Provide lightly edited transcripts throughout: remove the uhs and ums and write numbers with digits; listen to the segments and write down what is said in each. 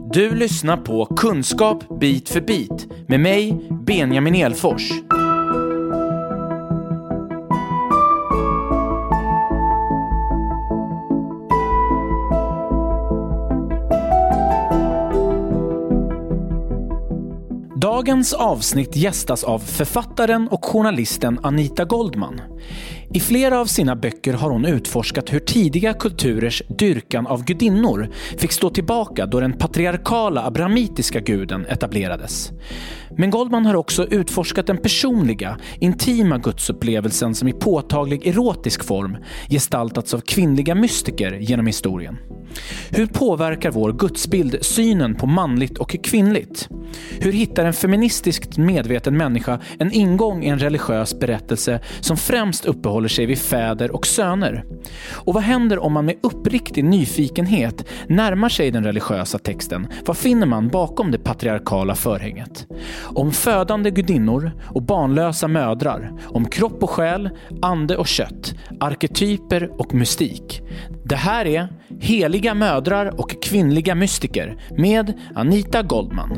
Du lyssnar på Kunskap bit för bit med mig, Benjamin Elfors. Dagens avsnitt gästas av författaren och journalisten Anita Goldman. I flera av sina böcker har hon utforskat hur tidiga kulturers dyrkan av gudinnor fick stå tillbaka då den patriarkala abrahamitiska guden etablerades. Men Goldman har också utforskat den personliga, intima gudsupplevelsen som i påtaglig erotisk form gestaltats av kvinnliga mystiker genom historien. Hur påverkar vår gudsbild synen på manligt och kvinnligt? Hur hittar en feministiskt medveten människa en ingång i en religiös berättelse som främst uppehåller sig vid fäder och söner? Och vad händer om man med uppriktig nyfikenhet närmar sig den religiösa texten? Vad finner man bakom det patriarkala förhänget? Om födande gudinnor och barnlösa mödrar, om kropp och själ, ande och kött, arketyper och mystik. Det här är Heliga mödrar och kvinnliga mystiker med Anita Goldman.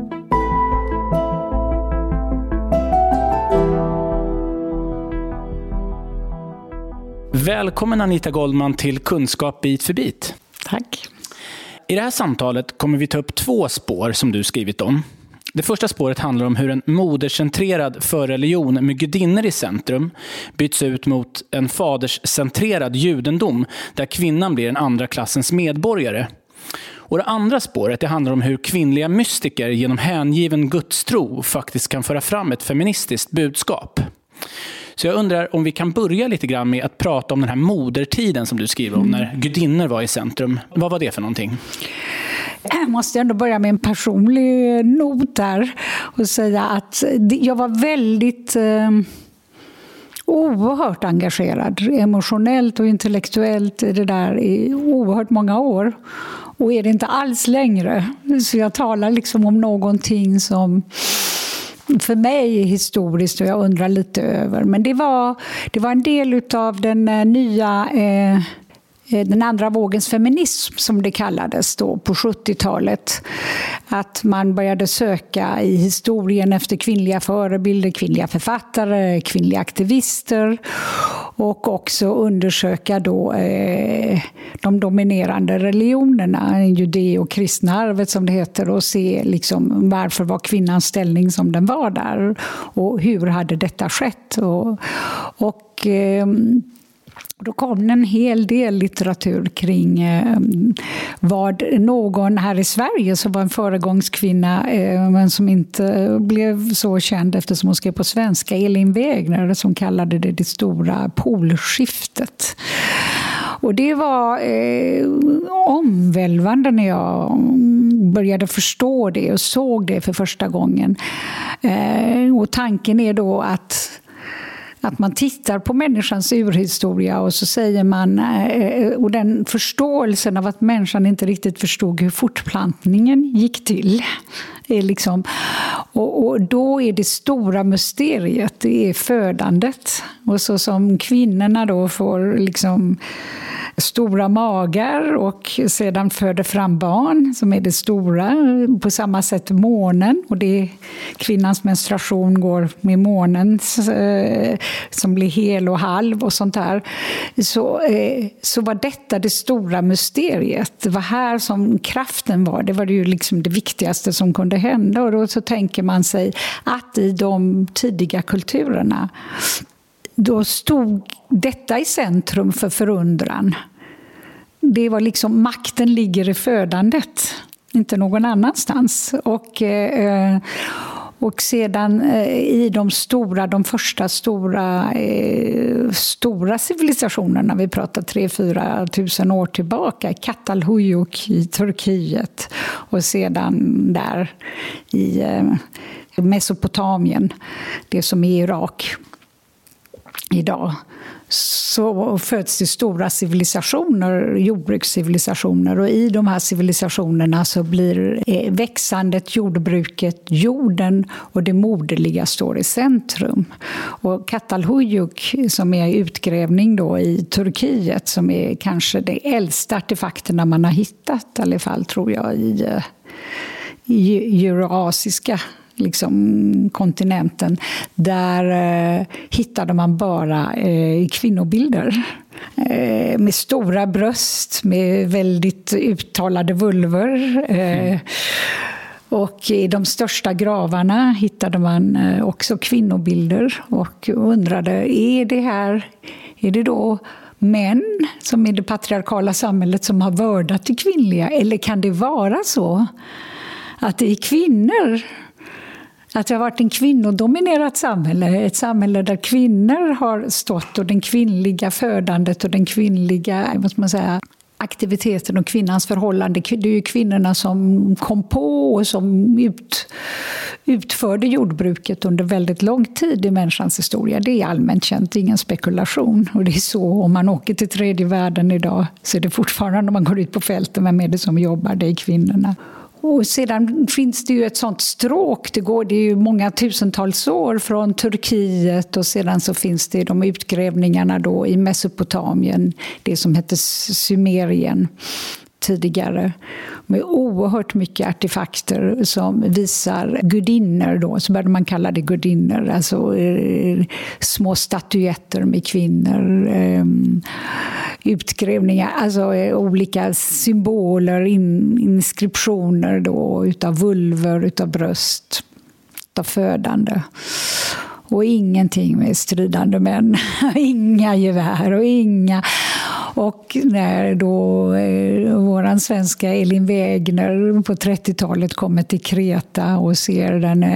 Välkommen Anita Goldman till Kunskap bit för bit. Tack. I det här samtalet kommer vi ta upp 2 spår som du skrivit om. Det första spåret handlar om hur en modercentrerad förreligion med gudinnor i centrum byts ut mot en faderscentrerad judendom där kvinnan blir en andra klassens medborgare. Och det andra spåret det handlar om hur kvinnliga mystiker genom hängiven gudstro faktiskt kan föra fram ett feministiskt budskap. Så jag undrar om vi kan börja lite grann med att prata om den här modertiden som du skriver om när gudinnor var i centrum. Vad var det för någonting? Jag måste ändå börja med en personlig not där och säga att jag var väldigt oerhört engagerad emotionellt och intellektuellt i det där i oerhört många år och är det inte alls längre. Så jag talar liksom om någonting som för mig är historiskt och jag undrar lite över. Men det var en del av den nya den andra vågens feminism som det kallades då på 70-talet. Att man började söka i historien efter kvinnliga förebilder, kvinnliga författare, kvinnliga aktivister och också undersöka då de dominerande religionerna, judeo- och kristna arvet som det heter och se liksom varför var kvinnans ställning som den var där och hur hade detta skett och då kom en hel del litteratur kring vad någon här i Sverige som var en föregångskvinna men som inte blev så känd eftersom hon skrev på svenska, Elin Wägner, som kallade det stora polskiftet. Och det var omvälvande när jag började förstå det och såg det för första gången. Och tanken är då att man tittar på människans urhistoria och så säger man, och den förståelsen av att människan inte riktigt förstod hur fortplantningen gick till. Är liksom, och då är det stora mysteriet, det är födandet. Och så som kvinnorna då får liksom stora magar och sedan föder fram barn som är det stora. På samma sätt månen och det kvinnans menstruation går med månen som blir hel och halv och sånt där. Så var detta det stora mysteriet. Det var här som kraften var. Det var ju liksom det viktigaste som kunde hända och då så tänker man sig att i de tidiga kulturerna då stod detta i centrum för förundran. Det var liksom makten ligger i födandet, inte någon annanstans. Och sedan i de första stora civilisationerna, vi pratar 3-4 tusen år tillbaka, Çatalhöyük i Turkiet och sedan där i Mesopotamien, det som är Irak idag, så föds det stora civilisationer, jordbrukscivilisationer, och i de här civilisationerna så blir växandet, jordbruket, jorden och det moderliga står i centrum. Och Çatalhöyük som är utgrävning då i Turkiet, som är kanske de äldsta artefakterna man har hittat, i alla fall tror jag, eurasiska kontinenten, där hittade man bara kvinnobilder med stora bröst, med väldigt uttalade vulvor. Och i de största gravarna hittade man också kvinnobilder och undrade, är det då män som i det patriarkala samhället som har vördat det kvinnliga, eller kan det vara så att det är kvinnor? Att det har varit en kvinnodominerat samhälle, ett samhälle där kvinnor har stått, och den kvinnliga födandet och den kvinnliga, vad ska man säga, aktiviteten och kvinnans förhållande. Det är ju kvinnorna som kom på och som utförde jordbruket under väldigt lång tid i människans historia. Det är allmänt känt, ingen spekulation. Och det är så, om man åker till tredje världen idag, så är det fortfarande, när man går ut på fälten, vem är det som jobbar? Det är kvinnorna. Och sedan finns det ju ett sånt stråk, det är ju många tusentals år från Turkiet, och sedan så finns det de utgrävningarna då i Mesopotamien, det som hette Sumerien tidigare, med oerhört mycket artefakter som visar gudinnor då, så började man kalla det gudinnor, alltså små statyetter med kvinnor, utgrävningar, alltså olika symboler, inskriptioner då, utav vulver, utav bröst, utav födande. Och ingenting med stridande män, inga gevär och inga. Och när då våran svenska Elin Wägner på 30-talet kommer till Kreta och ser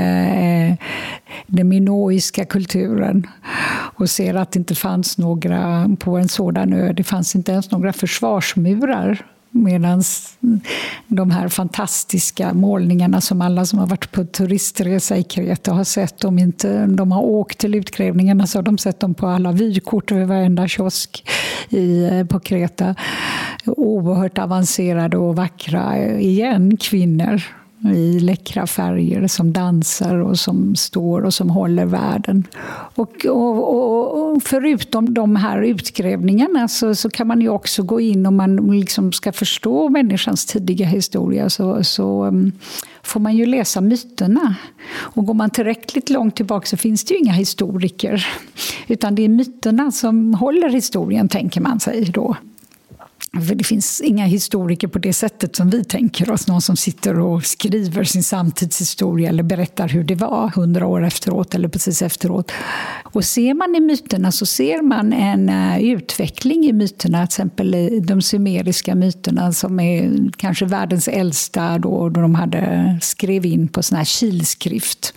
den minoiska kulturen och ser att det inte fanns några, på en sådan ö, det fanns inte ens några försvarsmurar. Medan de här fantastiska målningarna som alla som har varit på turistresa i Kreta har sett, om inte de har åkt till utgrävningarna så har de sett dem på alla vykort över varenda kiosk på Kreta. Oerhört avancerade och vackra kvinnor i läckra färger som dansar och som står och som håller världen. Och förutom de här utgrävningarna så kan man ju också gå in, om man ska förstå människans tidiga historia, så får man ju läsa myterna. Och går man tillräckligt långt tillbaka så finns det ju inga historiker, utan det är myterna som håller historien, tänker man sig då. För det finns inga historiker på det sättet som vi tänker oss. Någon som sitter och skriver sin samtidshistoria eller berättar hur det var 100 år efteråt eller precis efteråt. Och ser man i myterna så ser man en utveckling i myterna. Till exempel i de sumeriska myterna som är kanske världens äldsta, då de skrev in på sån här kilskrift.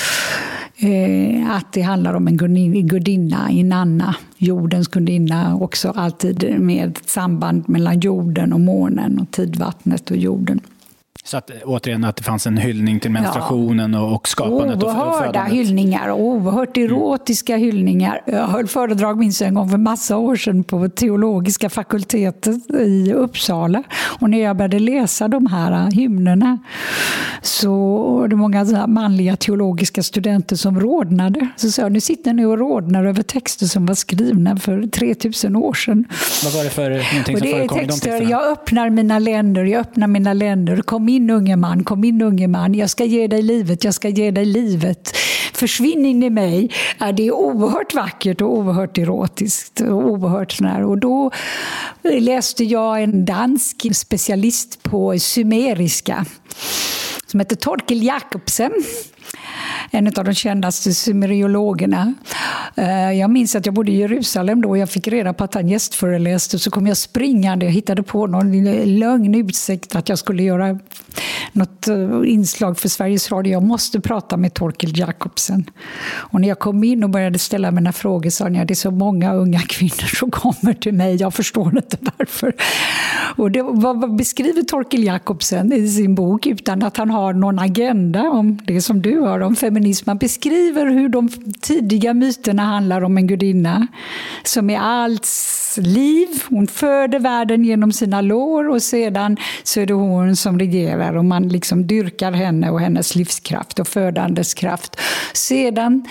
Att det handlar om en gudinna, Inanna, jordens gudinna, också alltid med samband mellan jorden och månen och tidvattnet och jorden. Så att återigen att det fanns en hyllning till menstruationen och skapandet och födandet. Oerhörda hyllningar och oerhört erotiska hyllningar. Jag höll föredrag minst en gång för massa år sedan på teologiska fakultetet i Uppsala. Och när jag började läsa de här hymnerna så var det många manliga teologiska studenter som rodnade. Så sa jag, nu sitter ni och rodnar över texter som var skrivna för 3000 år sedan. Vad var det för någonting som förekom i de texterna? Jag öppnar mina länder, kom in unge man, jag ska ge dig livet. Försvinn in i mig. Det är oerhört vackert och oerhört erotiskt och oerhört sånär. Och då läste jag en dansk specialist på sumeriska som heter Torkel Jacobsen. En av de kändaste sumeriologerna. Jag minns att jag bodde i Jerusalem då och jag fick reda på att han gästföreläste. Så kom jag springande. Jag hittade på någon lögn utsikt att jag skulle göra något inslag för Sveriges Radio. Jag måste prata med Torkel Jacobsen. Och när jag kom in och började ställa mina frågor sa jag, det är så många unga kvinnor som kommer till mig. Jag förstår inte varför. Och det vad beskriver Torkel Jacobsen i sin bok utan att han har någon agenda om det som du har om feminism. Man beskriver hur de tidiga myterna handlar om en gudinna som är alls liv. Hon föder världen genom sina lår och sedan så är det hon som regerar och man liksom dyrkar henne och hennes livskraft och födandes kraft. Sedan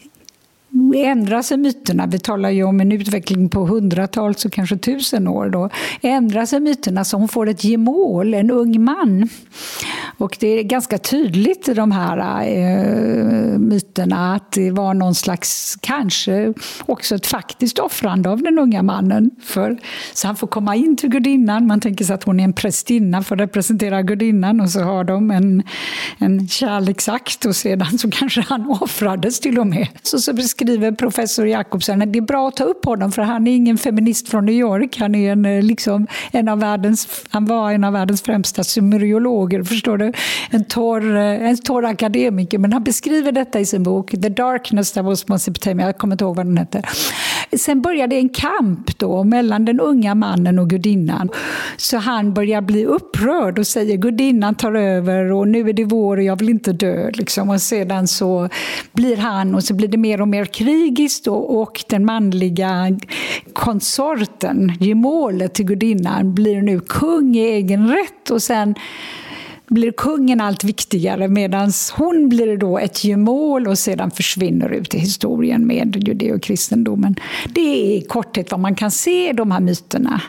ändras myterna. Vi talar ju om en utveckling på 100-tals och kanske 1000 år då. Ändras myterna så hon får ett gemål, en ung man. Och det är ganska tydligt i de här myterna att det var någon slags, kanske också ett faktiskt offrande av den unga mannen. Så han får komma in till gudinnan. Man tänker sig att hon är en prästinna för att representera gudinnan, och så har de en kärleksakt, och sedan så kanske han offrades till och med. Så beskriver professor Jakobsen att det är bra att ta upp honom, för han är ingen feminist från New York. Han är han var en av världens främsta sumeriologer, förstår du? En torr akademiker, men han beskriver detta i sin bok The Darkness That Was Mesopotamia. Jag kommer inte ihåg vad den heter. Sen började en kamp då mellan den unga mannen och gudinnan. Så han börjar bli upprörd och säger gudinnan tar över och nu är det vår och jag vill inte dö. Liksom. Och sedan så blir han, och så blir det mer och mer krigiskt och den manliga konsorten, gemålet till gudinnan, blir nu kung i egen rätt, och sen blir kungen allt viktigare medan hon blir då ett gemål och sedan försvinner ut i historien med judeokristendomen. Det är i korthet vad man kan se i de här myterna.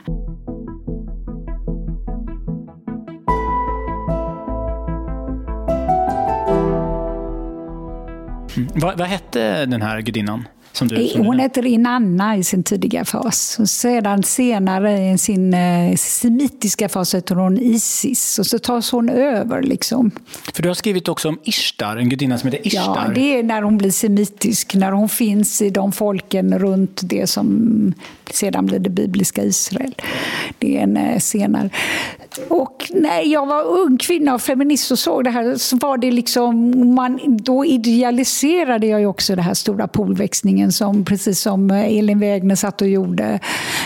Vad hette den här gudinnan? Hon heter Inanna i sin tidiga fas. Och sedan senare i sin semitiska fas heter hon Isis. Och så tas hon över liksom. För du har skrivit också om Ishtar, en gudinna som heter Ishtar. Ja, det är när hon blir semitisk. När hon finns i de folken runt det som sedan blir det bibliska Israel. Det är en senare. Och när jag var ung kvinna och feminist och såg det här, så var det liksom, då idealiserade jag ju också det här stora polväxningen som precis som Elin Wägner satt och gjorde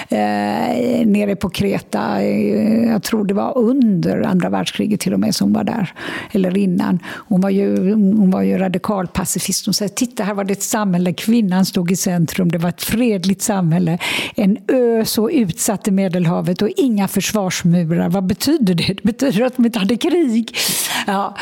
nere på Kreta. Jag tror det var under andra världskriget till och med som var där, eller innan. Hon var ju radikal pacifist. Hon sa, titta här var det ett samhälle, kvinnan stod i centrum, det var ett fredligt samhälle, en ö så utsatt i Medelhavet och inga försvarsmurar. Vad betyder det? Det betyder att de inte hade krig. Ja.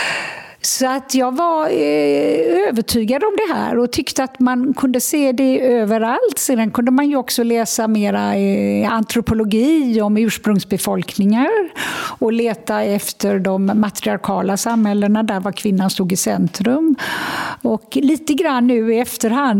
Så att jag var övertygad om det här och tyckte att man kunde se det överallt. Sedan kunde man ju också läsa mera antropologi om ursprungsbefolkningar och leta efter de matriarkala samhällena där var kvinnan stod i centrum. Och lite grann nu i efterhand,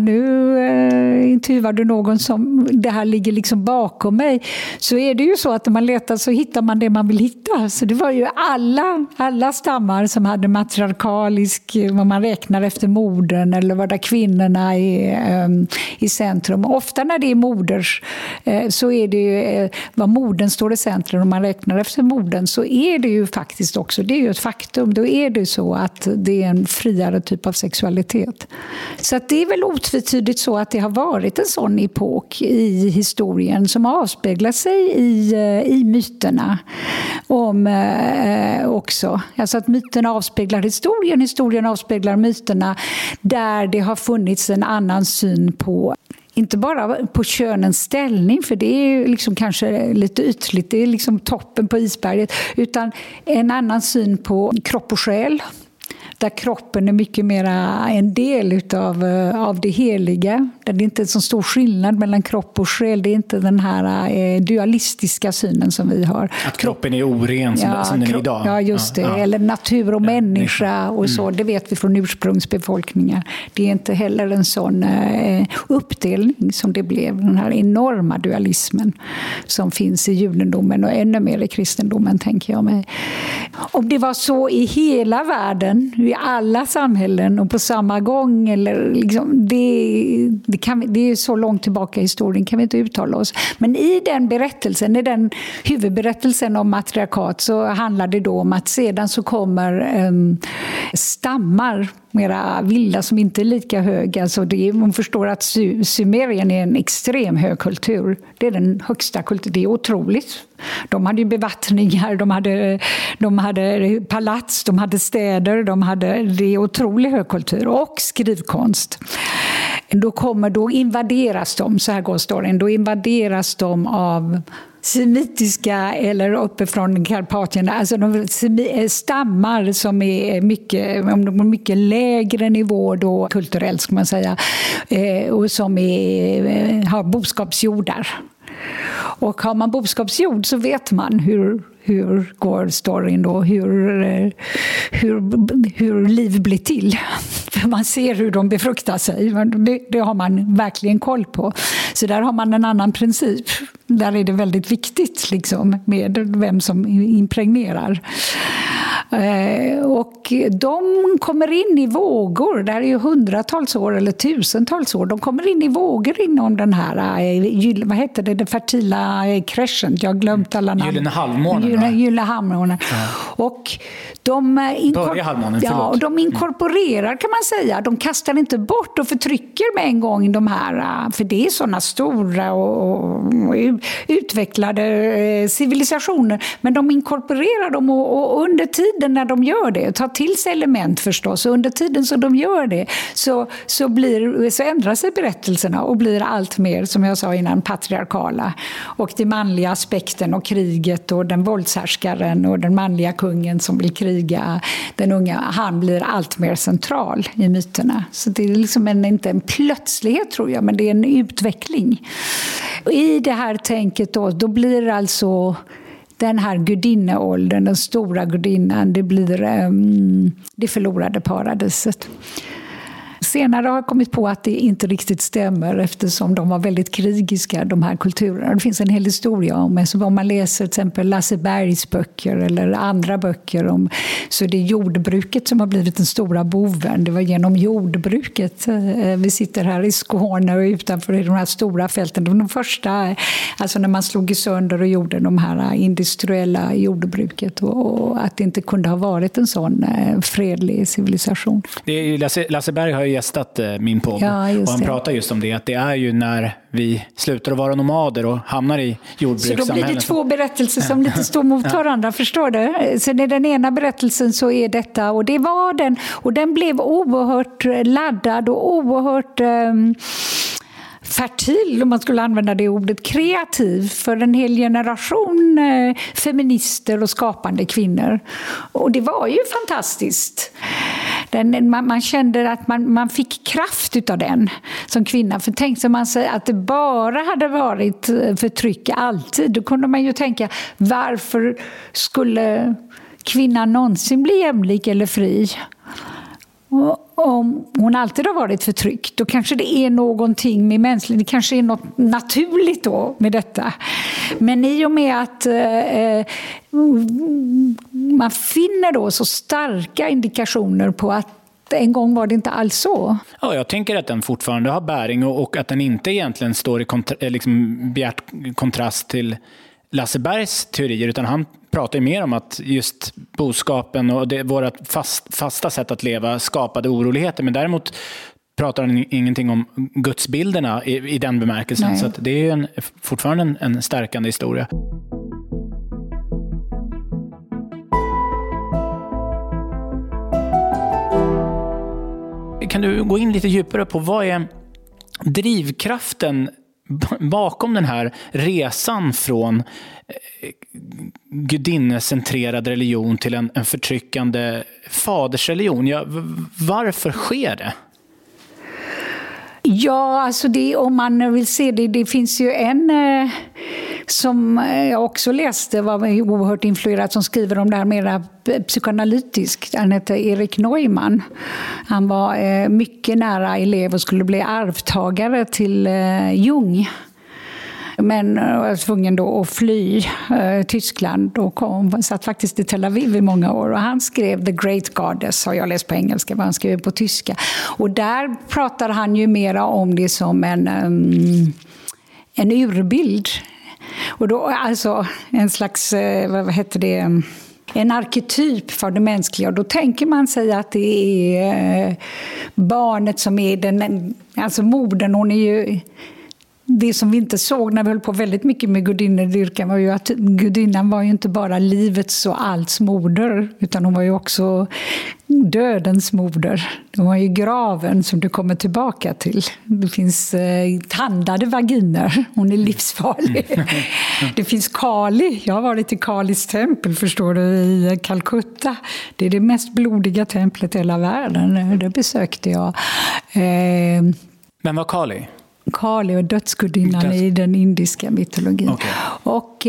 nu intervjuade någon som det här ligger liksom bakom mig, så är det ju så att när man letar så hittar man det man vill hitta. Så det var ju alla stammar som hade matriarkalisk, vad man räknar efter modern eller vad där kvinnorna är i centrum. Och ofta när det är moders så är det ju vad modern står i centrum, och man räknar efter modern, så är det ju faktiskt också, det är ju ett faktum, då är det så att det är en friare typ av sexualitet. Så att det är väl otvetydigt så att det har varit en sån epok i historien som avspeglar sig i myterna om också. Alltså att myterna avspeglar historien avspeglar myterna, där det har funnits en annan syn på, inte bara på könens ställning, för det är ju liksom kanske lite ytligt, det är liksom toppen på isberget, utan en annan syn på kropp och själ. Där kroppen är mycket mer en del av det heliga. Där det inte är en så stor skillnad mellan kropp och själ. Det är inte den här dualistiska synen som vi har. Att kroppen är oren som den är idag. Ja, just det. Ja. Eller natur och människa och så. Det vet vi från ursprungsbefolkningar. Det är inte heller en sån uppdelning som det blev. Den här enorma dualismen som finns i judendomen och ännu mer i kristendomen, tänker jag mig. Om det var så i hela världen, i alla samhällen och på samma gång, eller liksom, det är så långt tillbaka i historien kan vi inte uttala oss. Men i den berättelsen, i den huvudberättelsen om matriarkat, så handlar det då om att sedan så kommer stammar, mera vilda, som inte är lika höga. Alltså man förstår att Sumerien är en extrem hög kultur. Det är den högsta kulturen. Det är otroligt. De hade ju bevattningar, de hade palats, de hade städer, det är otrolig högkultur och skrivkonst. Då invaderas de, så här går storyn, då invaderas de av semitiska eller uppifrån Karpatierna, alltså de stammar som är mycket lägre nivå då kulturellt, ska man säga, och som har boskapsjordar. Och har man boskapsjord så vet man hur går storyn då, hur liv blir till. För man ser hur de befruktar sig. Det har man verkligen koll på. Så där har man en annan princip. Där är det väldigt viktigt liksom, med vem som impregnerar. Och de kommer in i vågor. Det här är ju hundratals år eller tusentals år. De kommer in i vågor inom den här, vad heter det fertila crescent. Jag har glömt alla namn. Gyllene halvmånen. Gyllene halvmånen. Ja. Och de inkorporerar, kan man säga. De kastar inte bort och förtrycker med en gång de här, för det är sådana stora och utvecklade civilisationer. Men de inkorporerar dem och under tiden när de gör det, tar till sig element förstås, och under tiden som de gör det så ändrar sig berättelserna och blir allt mer, som jag sa innan, patriarkala. Och den manliga aspekten och kriget och den våldshärskaren och den manliga kungen som vill kriga, den unga, han blir allt mer central i myterna. Så det är liksom inte en plötslighet, tror jag, men det är en utveckling. Och i det här tänket då blir alltså den här gudinneåldern, den stora gudinnan, det blir det förlorade paradiset. Senare har jag kommit på att det inte riktigt stämmer, eftersom de var väldigt krigiska, de här kulturerna. Det finns en hel historia om man läser till exempel Lasse Bergs böcker eller andra böcker så det är jordbruket som har blivit den stora boven. Det var genom jordbruket. Vi sitter här i Skåne och utanför de här stora fälten. De första, alltså när man slog sönder och gjorde de här industriella jordbruket, och att det inte kunde ha varit en sån fredlig civilisation. Det är ju Lasse Berg har ju gästat min podd, och han pratar just om det, att det är ju när vi slutar att vara nomader och hamnar i jordbrukssamhället. Så då blir det två berättelser som lite står mot varandra, förstår du? Så i den ena berättelsen så är detta, och det var den, och den blev oerhört laddad och oerhört fertil, om man skulle använda det ordet, kreativ för en hel generation feminister och skapande kvinnor. Och det var ju fantastiskt. Man kände att man fick kraft utav den som kvinna. För tänkte man sig att det bara hade varit förtryck alltid, då kunde man ju tänka, varför skulle kvinnan någonsin bli jämlik eller fri? Om hon alltid har varit förtryckt, då kanske det är någonting med mänskligt, det kanske är något naturligt då med detta. Men i och med att man finner då så starka indikationer på att en gång var det inte alls så. Ja, jag tänker att den fortfarande har bäring och att den inte egentligen står i bjärt kontrast till Lasse Bergs teorier, utan han pratar mer om att just boskapen och vårt fasta sätt att leva skapade oroligheter, men däremot pratar han ingenting om gudsbilderna i den bemärkelsen. Nej. Så att det är fortfarande en stärkande historia. Kan du gå in lite djupare på vad är drivkraften bakom den här resan från gudinnecentrerad religion till en förtryckande fadersreligion? Ja, varför sker det? Ja, alltså om man vill se det finns ju en som jag också läste, var oerhört influerad, som skriver om det här mera psykoanalytiskt. Han heter Erik Neumann. Han var mycket nära elev och skulle bli arvtagare till Jung. Men var tvungen då att fly Tyskland och satt faktiskt i Tel Aviv i många år. Och han skrev The Great Goddess, har jag läst på engelska, men han skrev på tyska. Och där pratar han ju mera om det som en urbild. Och då alltså en slags, en arketyp för det mänskliga. Och då tänker man sig att det är barnet som är alltså modern, hon är ju... Det som vi inte såg när vi höll på väldigt mycket med gudinnedyrkan var ju att gudinnan var ju inte bara livets och allts moder, utan hon var ju också dödens moder. Hon var ju graven som du kommer tillbaka till. Det finns tandade vaginer. Hon är livsfarlig. Det finns Kali. Jag har varit i Kalis tempel, förstår du, i Calcutta. Det är det mest blodiga templet i hela världen. Det besökte jag. Vem var Kali? Kali är dödsgudinnan i den indiska mytologin. Okay. Och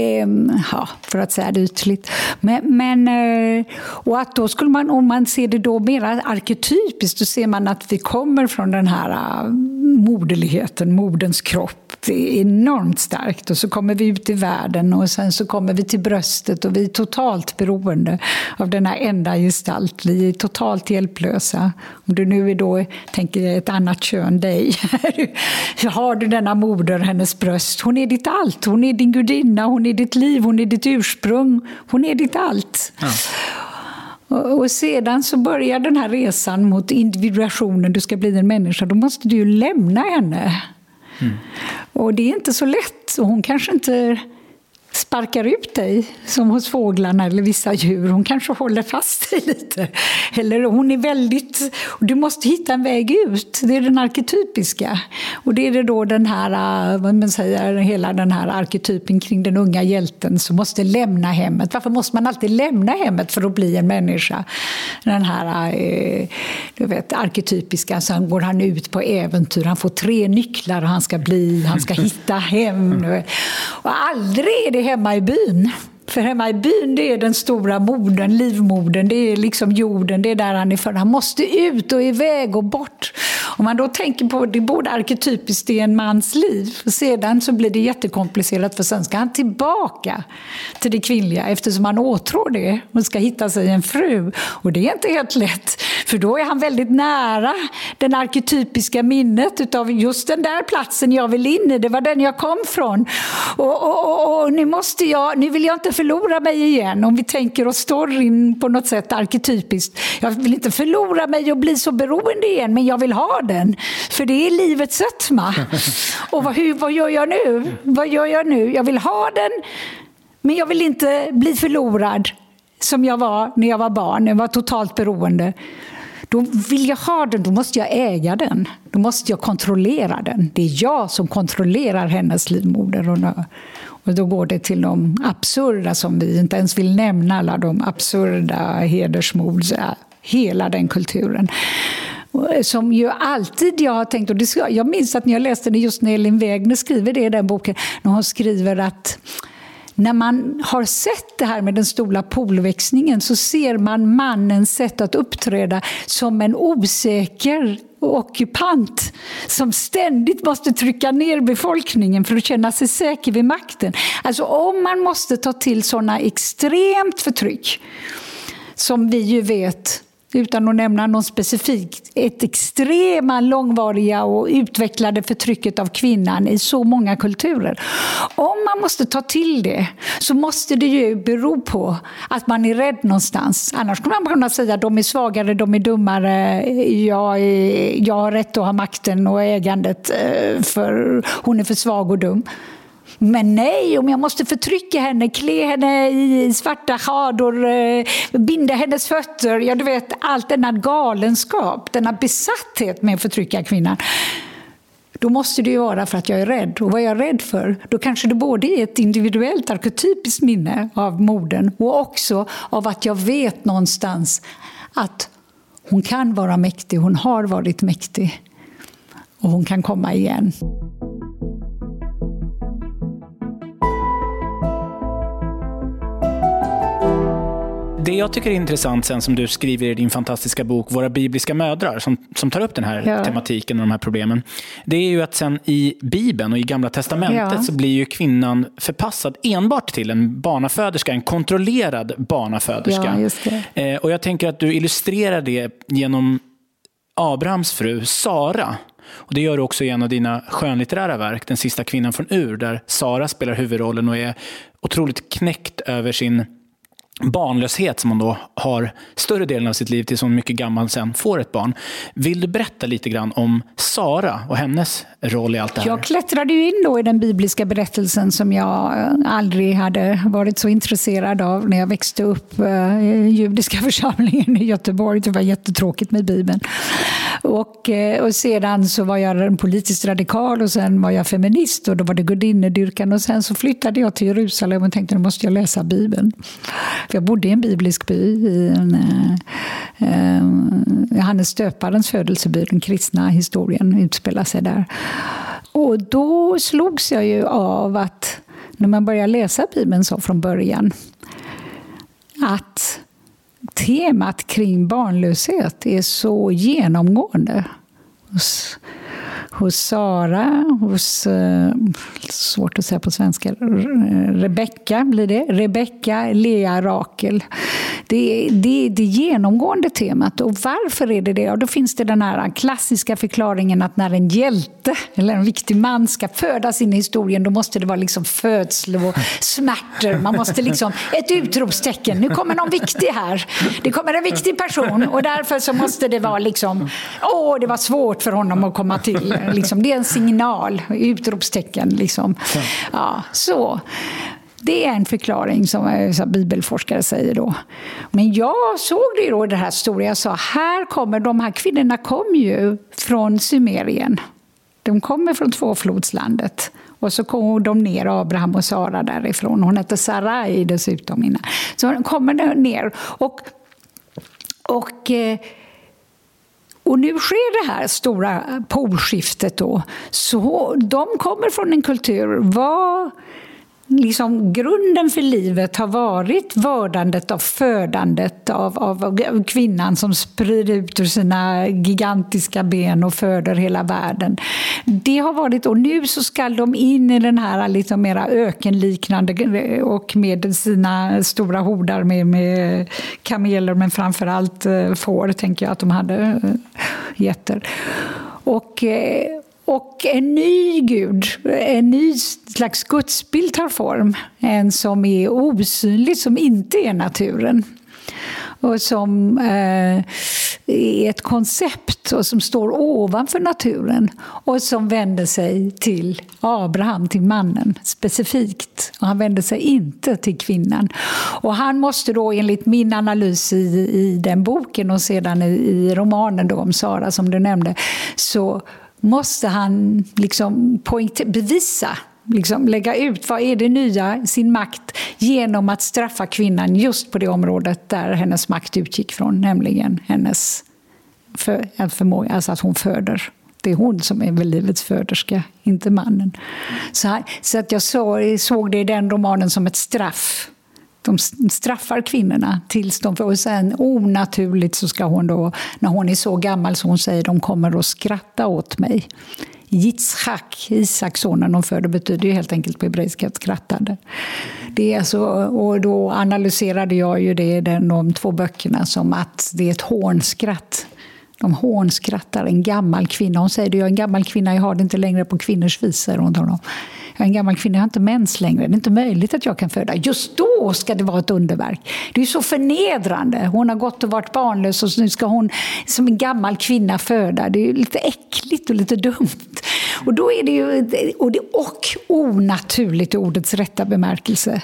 för att säga det ytligt. Och att då skulle man, om man ser det då mer arketypiskt, då ser man att vi kommer från den här moderligheten, moderns kropp. Det är enormt starkt, och så kommer vi ut i världen och sen så kommer vi till bröstet och vi är totalt beroende av den här enda gestalt. Vi är totalt hjälplösa. Om du nu är då, tänker ett annat kön, dig. Har du denna moder, hennes bröst, hon är ditt allt, hon är din gudinna, hon är ditt liv, hon är ditt ursprung, hon är ditt allt. Ja. Och sedan så börjar den här resan mot individuationen, du ska bli en människa, då måste du ju lämna henne. Och det är inte så lätt, och hon kanske inte sparkar ut dig som hos fåglarna eller vissa djur. Hon kanske håller fast dig lite. Eller hon är väldigt... Du måste hitta en väg ut. Det är den arketypiska. Och det är det då den här, vad man säger, hela den här arketypen kring den unga hjälten som måste lämna hemmet. Varför måste man alltid lämna hemmet för att bli en människa? Den här, du vet, arketypiska. Sen går han ut på äventyr. Han får 3 nycklar och han ska hitta hem. Och aldrig är det hemma i byn. För hemma i byn, det är den stora modern, livmodern, det är liksom jorden, det är där han är för. Han måste ut och iväg och bort. Om man då tänker på det, både arketypiskt i en mans liv, och sedan så blir det jättekomplicerat, för sen ska han tillbaka till det kvinnliga eftersom han åtrår det och ska hitta sig en fru. Och det är inte helt lätt, för då är han väldigt nära den arketypiska minnet utav just den där platsen jag vill in i, det var den jag kom från. Och nu vill jag inte förlora mig igen, om vi tänker oss storyn på något sätt arketypiskt. Jag vill inte förlora mig och bli så beroende igen, men jag vill ha den. För det är livets sötma. Och vad gör jag nu? Vad gör jag nu? Jag vill ha den, men jag vill inte bli förlorad som jag var när jag var barn. Jag var totalt beroende. Då vill jag ha den, då måste jag äga den. Då måste jag kontrollera den. Det är jag som kontrollerar hennes livmoder. Och då går det till de absurda som vi inte ens vill nämna, alla de absurda hedersmord, hela den kulturen. Som ju alltid jag har tänkt, och jag minns att när jag läste det just när Elin Wägner skriver det i den boken, när hon skriver att när man har sett det här med den stora polväxningen så ser man mannens sätt att uppträda som en osäker ockupant som ständigt måste trycka ner befolkningen för att känna sig säker vid makten. Alltså om man måste ta till sådana extremt förtryck som vi ju vet, utan att nämna någon specifikt, ett extrema, långvariga och utvecklade förtrycket av kvinnan i så många kulturer. Om man måste ta till det så måste det ju bero på att man är rädd någonstans. Annars kan man kunna säga att de är svagare, de är dummare, jag har rätt att ha makten och ägandet för hon är för svag och dum. Men nej, om jag måste förtrycka henne, klä henne i svarta skador, binda hennes fötter, ja du vet, allt denna galenskap, denna besatthet med att förtrycka kvinnan. Då måste det ju vara för att jag är rädd. Och vad jag är rädd för, då kanske det både är ett individuellt arketypiskt minne av modern och också av att jag vet någonstans att hon kan vara mäktig, hon har varit mäktig och hon kan komma igen. Det jag tycker är intressant sen som du skriver i din fantastiska bok Våra bibliska mödrar som tar upp den här tematiken och de här problemen. Det är ju att sen i Bibeln och i Gamla testamentet så blir ju kvinnan förpassad enbart till en barnaföderska, en kontrollerad barnaföderska. Ja, just det. Och jag tänker att du illustrerar det genom Abrahams fru Sara. Och det gör du också i en av dina skönlitterära verk, Den sista kvinnan från Ur, där Sara spelar huvudrollen och är otroligt knäckt över sin barnlöshet som hon då har större delen av sitt liv till som mycket gammal sen får ett barn. Vill du berätta lite grann om Sara och hennes roll i allt det här? Jag klättrade ju in då i den bibliska berättelsen som jag aldrig hade varit så intresserad av när jag växte upp i judiska församlingen i Göteborg. Det var jättetråkigt med Bibeln. Och sedan så var jag en politiskt radikal och sen var jag feminist och då var det gudinnedyrkan och sen så flyttade jag till Jerusalem och tänkte nu måste jag läsa Bibeln. För jag bodde i en biblisk by i Johannes Döparens födelseby, den kristna historien utspelar sig där. Och då slogs jag ju av att när man börjar läsa Bibeln så från början att temat kring barnlöshet är så genomgående hos Sara, svårt att säga på svenska, Rebecka blir det. Rebecka, Lea, Rakel. Det är det genomgående temat. Och varför är det det? Och då finns det den här klassiska förklaringen att när en hjälte eller en viktig man ska födas in i historien då måste det vara liksom födsel och smärtor. Man måste liksom, ett utropstecken. Nu kommer någon viktig här. Det kommer en viktig person och därför så måste det vara liksom, det var svårt för honom att komma till. Liksom, det är en signal, utropstecken. Liksom. Ja, så. Det är en förklaring som bibelforskare säger då. Men jag såg det då, det här stora. Jag sa, de här kvinnorna kom ju från Sumerien. De kommer från Tvåflodslandet. Och så kom de ner, Abraham och Sara därifrån. Hon hette Sarai dessutom innan. Så de kommer ner och nu sker det här stora polskiftet då. Så de kommer från en kultur. Liksom grunden för livet har varit vördandet av födandet av kvinnan som sprider ut ur sina gigantiska ben och föder hela världen. Det har varit, och nu så ska de in i den här lite mera ökenliknande och med sina stora hordar med kameler men framförallt får, tänker jag att de hade getter. Och en ny gud, en ny slags gudsbild tar form. En som är osynlig, som inte är naturen. Och som är ett koncept och som står ovanför naturen. Och som vänder sig till Abraham, till mannen specifikt. Och han vänder sig inte till kvinnan. Och han måste då enligt min analys i den boken och sedan i romanen då om Sara som du nämnde, så måste han liksom bevisa, liksom lägga ut vad är det nya, sin makt, genom att straffa kvinnan just på det området där hennes makt utgick från, nämligen hennes förmåga, alltså att hon föder. Det är hon som är väl livets föderska, inte mannen. Så att jag såg det i den romanen som ett straff. De straffar kvinnorna tills de får, och sen onaturligt så ska hon då, när hon är så gammal så hon säger, de kommer att skratta åt mig. Yitzchak, Isaks son när de föder, betyder ju helt enkelt på hebreiska skrattande. Det är alltså, och då analyserade jag ju det, de 2 böckerna, som att det är ett hånskratt. De hånskrattar en gammal kvinna. Hon säger, jag är en gammal kvinna, jag har det inte längre på kvinnors vis, säger hon till honom. Jag är en gammal kvinna, jag har inte mens längre. Det är inte möjligt att jag kan föda. Just då ska det vara ett underverk. Det är så förnedrande. Hon har gått och varit barnlös och nu ska hon som en gammal kvinna föda. Det är lite äckligt och lite dumt. Och då är det ju och onaturligt i ordets rätta bemärkelse.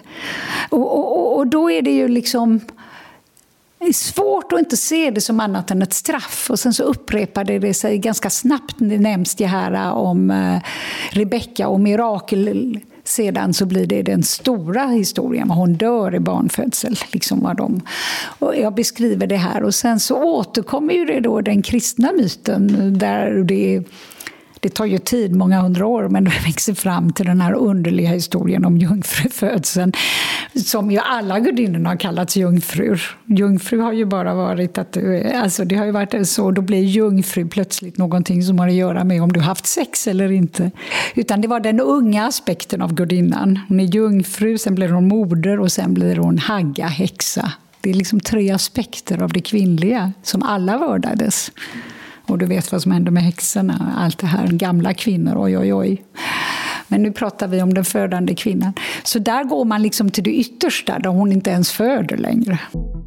Och då är det ju liksom det är svårt att inte se det som annat än ett straff. Och sen så upprepade det sig ganska snabbt. Det nämns det här om Rebecka och mirakel. Sedan så blir det den stora historien. Hon dör i barnfödsel. Liksom och jag beskriver det här. Och sen så återkommer ju det då den kristna myten. Där det tar ju tid, många 100 år, men det växer fram till den här underliga historien om jungfrufödseln, som ju alla gudinnorna har kallats jungfrur. Jungfru har ju bara varit det har ju varit så, då blir jungfru plötsligt någonting som har att göra med om du har haft sex eller inte. Utan det var den unga aspekten av gudinnan. Hon är jungfru, sen blir hon moder och sen blir hon hagga, häxa. Det är liksom 3 aspekter av det kvinnliga som alla vördades. Och du vet vad som händer med häxorna. Allt det här, gamla kvinnor, oj. Men nu pratar vi om den födande kvinnan. Så där går man liksom till det yttersta, där hon inte ens föder längre.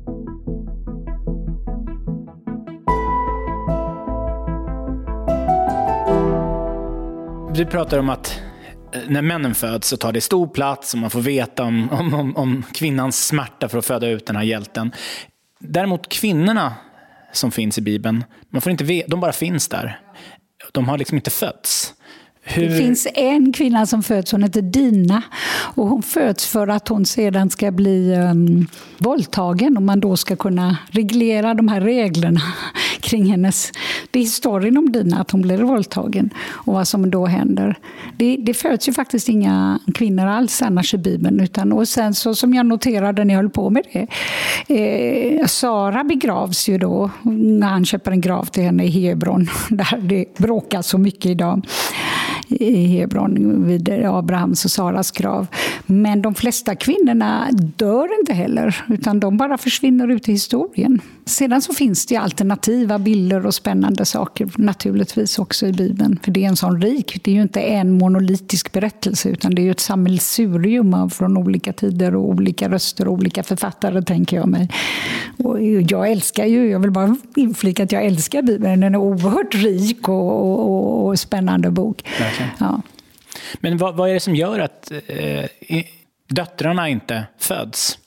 Du pratar om att när männen föds så tar det stor plats och man får veta om kvinnans smärta för att föda ut den här hjälten. Däremot kvinnorna som finns i Bibeln. Man får inte de bara finns där. De har liksom inte fötts. Det finns en kvinna som föds, hon heter Dina, och hon föds för att hon sedan ska bli våldtagen, och man då ska kunna reglera de här reglerna kring hennes. Det är historien om Dina, att hon blir våldtagen och vad som då händer. Det föds ju faktiskt inga kvinnor alls annars i Bibeln, utan, och sen så som jag noterade när jag höll på med det, Sara begravs ju då när han köper en grav till henne i Hebron, där det bråkas så mycket idag i Hebron vid Abrahams och Saras grav. Men de flesta kvinnorna dör inte heller, utan de bara försvinner ut i historien. Sedan så finns det alternativa bilder och spännande saker naturligtvis också i Bibeln. För det är en sån rik, det är ju inte en monolitisk berättelse, utan det är ju ett sammelsurium från olika tider och olika röster och olika författare, tänker jag mig. Och jag vill bara inflika att jag älskar Bibeln. Den är oerhört rik och spännande bok. Ja. Men vad är det som gör att döttrarna inte föds?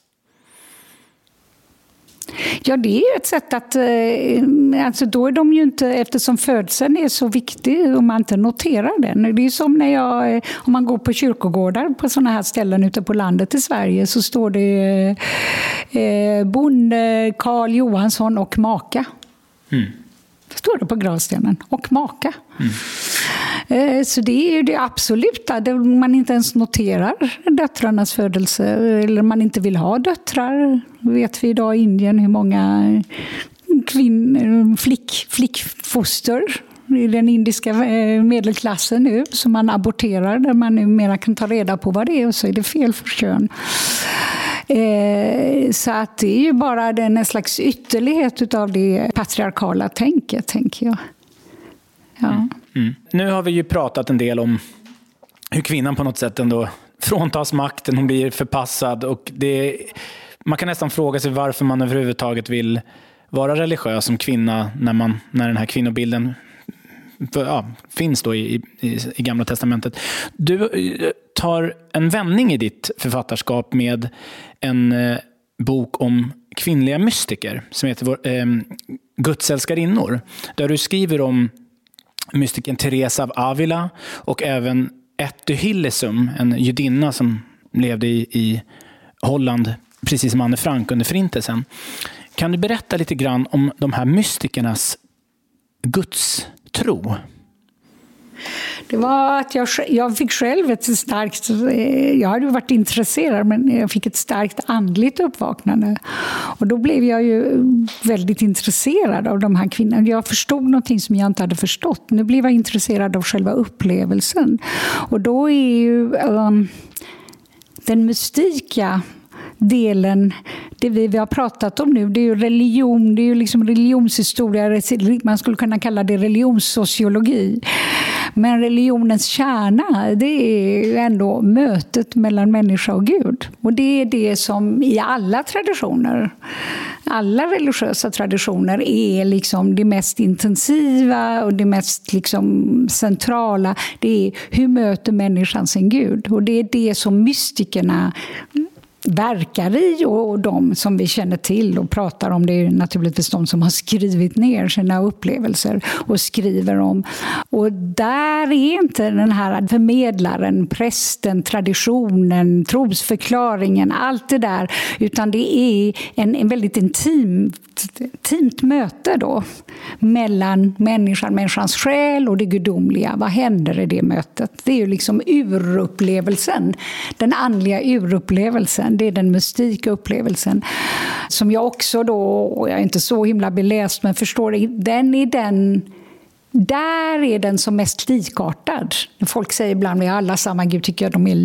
Ja, det är ju ett sätt att, alltså då är de ju inte, eftersom födseln är så viktig om man inte noterar den. Det är som när om man går på kyrkogårdar på sådana här ställen ute på landet i Sverige, så står det bonde Karl Johansson och maka. Det står det på gravstenen, och maka. Så det är ju det absoluta, där man inte ens noterar döttrarnas födelse, eller man inte vill ha döttrar. Vet vi idag i Indien hur många flickfoster i den indiska medelklassen nu som man aborterar, där man numera kan ta reda på vad det är, och så är det fel för kön. Så att det är ju bara en slags ytterlighet av det patriarkala tänket, tänker jag. Ja. Nu har vi ju pratat en del om hur kvinnan på något sätt ändå fråntas makten, hon blir förpassad, och man kan nästan fråga sig varför man överhuvudtaget vill vara religiös som kvinna när den här kvinnobilden finns då i Gamla testamentet. Du tar en vändning i ditt författarskap med en bok om kvinnliga mystiker som heter Guds älskarinnor, där du skriver om mystiken Teresa av Avila och även Etty Hillesum, en judinna som levde i Holland precis som Anne Frank under Förintelsen. Kan du berätta lite grann om de här mystikernas Guds tro? Det var att jag fick själv ett starkt, jag hade ju varit intresserad, men jag fick ett starkt andligt uppvaknande. Och då blev jag ju väldigt intresserad av de här kvinnorna. Jag förstod någonting som jag inte hade förstått. Nu blev jag intresserad av själva upplevelsen. Och då är ju den mystika delen, det vi har pratat om nu, det är ju religion, det är ju liksom religionshistoria, man skulle kunna kalla det religionssociologi. Men religionens kärna, det är ändå mötet mellan människa och Gud. Och det är det som i alla traditioner, alla religiösa traditioner, är liksom det mest intensiva och det mest liksom centrala. Det är hur möter människan sin Gud. Och det är det som mystikerna verkar i, och de som vi känner till och pratar om, det är naturligtvis de som har skrivit ner sina upplevelser och skriver om. Och där är inte den här förmedlaren, prästen, traditionen, trosförklaringen, allt det där, utan det är en väldigt intimt möte då mellan människans själ och det gudomliga. Vad händer i det mötet? Det är ju liksom urupplevelsen, den andliga urupplevelsen. Det är den mystika upplevelsen som jag också då, och jag är inte så himla beläst, men förstår, där är den som mest likartad. Folk säger ibland med alla samma Gud, tycker jag de är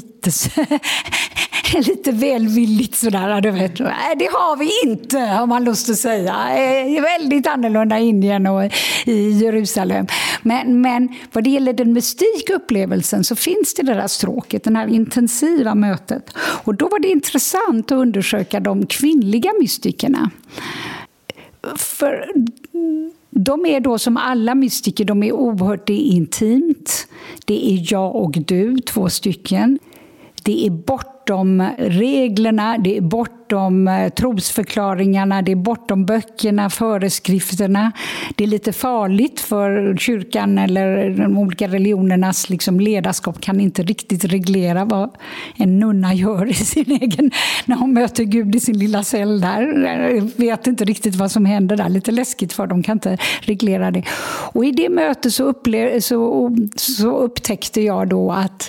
lite välvilligt sådär, du vet. Nej, det har vi inte, har man lust att säga. Det är väldigt annorlunda i Indien och i Jerusalem. Men vad det gäller den mystika upplevelsen så finns det där stråket, den här intensiva mötet. Och då var det intressant att undersöka de kvinnliga mystikerna. För de är då som alla mystiker, de är oerhört intimt. Det är jag och du, 2 stycken. Det är bortom bortom reglerna, det är bortom trosförklaringarna, det är bortom böckerna, föreskrifterna. Det är lite farligt för kyrkan eller de olika religionernas liksom ledarskap kan inte riktigt reglera vad en nunna gör i sin egen, när hon möter Gud i sin lilla cell där. Vet inte riktigt vad som händer där, lite läskigt för dem, kan inte reglera det. Och i det mötet så upptäckte jag då att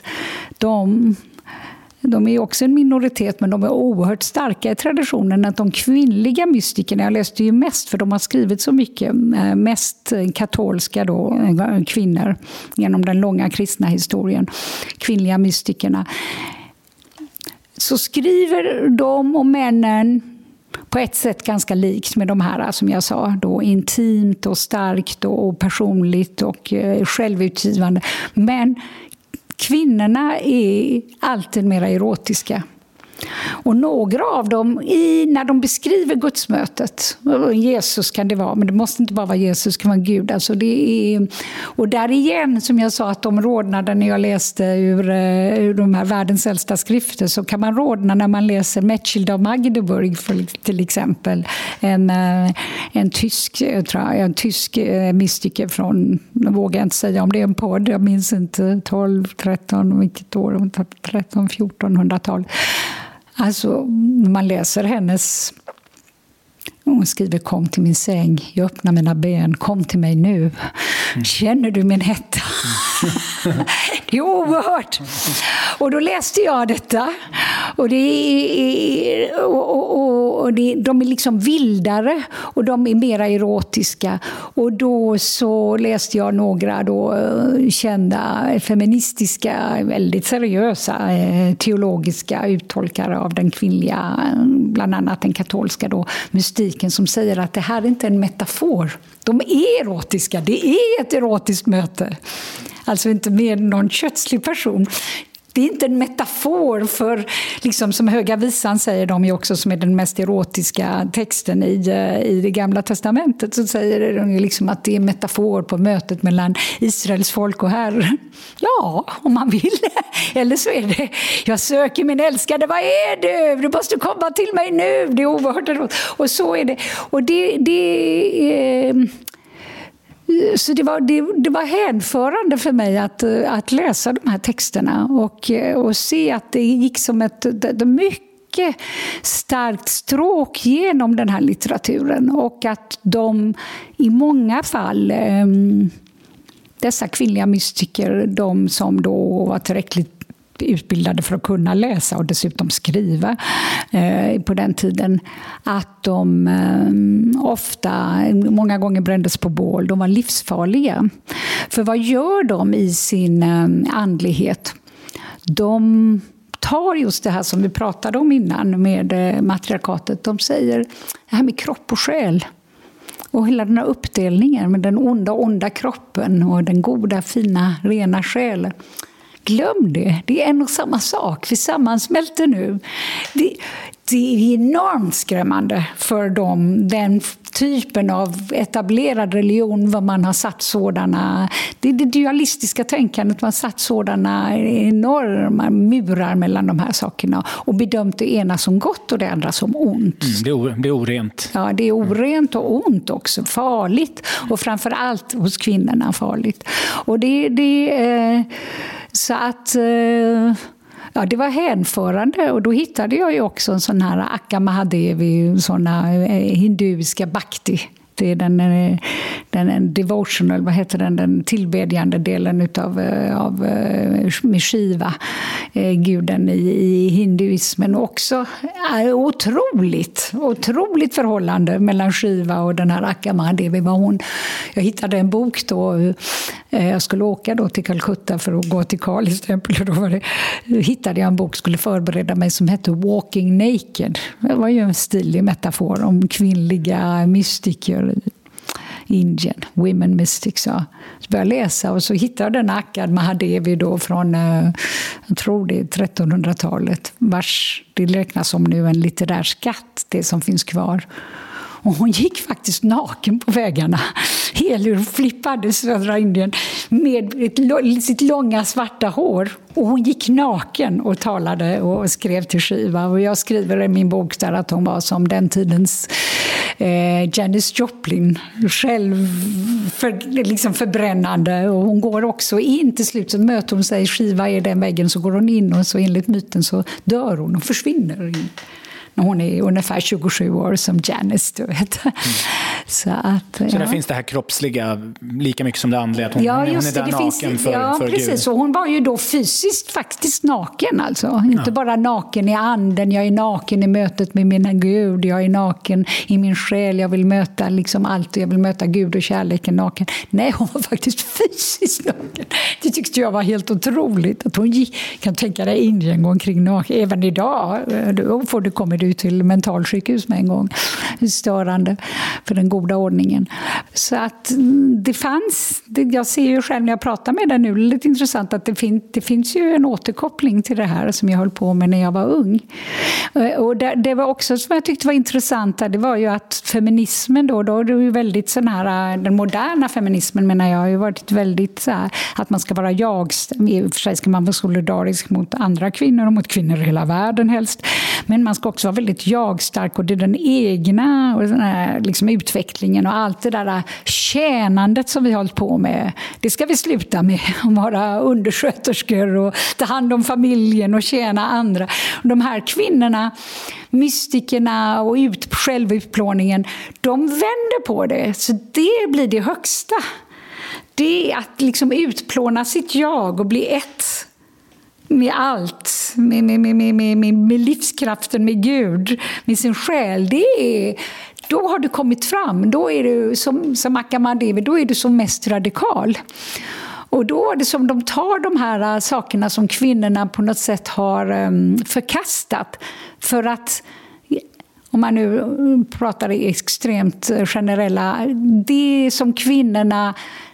de är också en minoritet, men de är oerhört starka i traditionen, att de kvinnliga mystikerna, jag läste ju mest för de har skrivit så mycket, mest katolska då, kvinnor genom den långa kristna historien, kvinnliga mystikerna, så skriver de och männen på ett sätt ganska likt med de här som jag sa, då intimt och starkt och personligt och självutgivande. Men kvinnorna är alltid mer erotiska. Och några av dem, när de beskriver gudsmötet, Jesus kan det vara, men det måste inte bara vara Jesus, det kan vara Gud. Alltså det är, och där igen, som jag sa, att de rodnade när jag läste ur de här världens äldsta skrifter, så kan man rodna när man läser Mechilde av Magdeburg till exempel. En tysk mystiker från, jag vågar inte säga om det är en podd, jag minns inte, 12, 13, vilket år, 13-1400-tal. Alltså, man läser hennes... Hon skriver: kom till min säng, jag öppnar mina ben, kom till mig nu. Känner du min hetta? Det är oerhört. Och då läste jag detta. Och de är liksom vildare och de är mera erotiska. Och då så läste jag några då kända feministiska, väldigt seriösa teologiska uttolkare av den kvinnliga, bland annat den katolska då, mystiken, som säger att det här är inte en metafor. De är erotiska, det är ett erotiskt möte. Alltså inte med någon kötslig person. Det är inte en metafor för, liksom som Höga visan säger de ju också, som är den mest erotiska texten i det gamla testamentet, så säger de liksom att det är en metafor på mötet mellan Israels folk och Herren. Ja, om man vill. Eller så är det: jag söker min älskade, var är du? Du måste komma till mig nu. Det är oerhört. Och så är det. Och så det var hänförande för mig att läsa de här texterna och se att det gick som ett mycket starkt stråk genom den här litteraturen, och att de i många fall, dessa kvinnliga mystiker, de som då var tillräckligt utbildade för att kunna läsa och dessutom skriva på den tiden, att de många gånger brändes på bål. De var livsfarliga. För vad gör de i sin andlighet? De tar just det här som vi pratade om innan med matriarkatet. De säger det här med kropp och själ. Och hela den här uppdelningen med den onda kroppen och den goda, fina, rena själen. Glöm det. Det är en och samma sak. Vi sammansmälter nu. Det är enormt skrämmande för dem, den typen av etablerad religion, vad man har satt sådana, det är det dualistiska tänkandet, man har satt sådana enorma murar mellan de här sakerna och bedömt det ena som gott och det andra som ont. Det är orent. Ja, det är orent och ont också, farligt, och framförallt hos kvinnorna farligt. Och så att ja, det var hänförande, och då hittade jag ju också en sån här Akka Mahadevi, såna hinduiska bhakti. Det är den devotional, vad heter den tillbedjande delen av Shiva, guden i hinduismen också. Otroligt förhållande mellan Shiva och den här Akka Mahadevi. Jag hittade en bok då, jag skulle åka då till Calcutta för att gå till Kalis tempel, och då hittade jag en bok, skulle förbereda mig, som hette Walking Naked. Det var ju en stilig metafor om kvinnliga mystiker i Indien, women mystics. Så började läsa, och så hittade jag den Akka Mahadevi då från, jag tror det är 1300-talet, vars det räknas som nu en litterär skatt, det som finns kvar. Och hon gick faktiskt naken på vägarna. helurflippad i södra Indien med sitt långa svarta hår. Och hon gick naken och talade och skrev till Shiva. Och jag skriver i min bok där att hon var som den tidens Janis Joplin, själv liksom förbrännande. Och hon går också in till slut, så möter hon sig, Shiva är den väggen, så går hon in och så enligt myten så dör hon och försvinner in. När hon är ungefär 27 år som Janis, du vet. Så där finns det här kroppsliga lika mycket som det andliga, att hon är där naken för precis. Gud. Så hon var ju då fysiskt faktiskt naken, alltså. Inte bara naken i anden, jag är naken i mötet med min Gud, jag är naken i min själ, jag vill möta liksom allt, jag vill möta Gud och kärleken naken. Nej, hon var faktiskt fysiskt naken. Det tyckte jag var helt otroligt, att hon gick, kan tänka dig, Indien går omkring naken. Även idag, då får du komma ut till mentalsjukhus med en gång. Störande för den goda ordningen. Så att det fanns, jag ser ju själv när jag pratar med den nu, det är lite intressant att det finns ju en återkoppling till det här som jag höll på med när jag var ung. Och det var också som jag tyckte var intressant, det var ju att feminismen då är det ju väldigt sån här, den moderna feminismen menar jag har ju varit väldigt så här, att man ska vara i och för sig ska man vara solidarisk mot andra kvinnor och mot kvinnor i hela världen helst. Men man ska också vara väldigt jag-stark, och det är den egna och den här, liksom, utvecklingen och allt det där tjänandet som vi har hållit på med. Det ska vi sluta med, att vara undersköterskor och ta hand om familjen och tjäna andra. Och de här kvinnorna, mystikerna och självutplåningen, de vänder på det. Så det blir det högsta. Det är att liksom utplåna sitt jag och bli ett med allt, med livskraften, med Gud, med sin själ. Då har du kommit fram. Då är du som Akamadevi, då är du som mest radikal. Och då är det som de tar de här sakerna som kvinnorna på något sätt har förkastat. För att, om man nu pratar i extremt generella, det som kvinnorna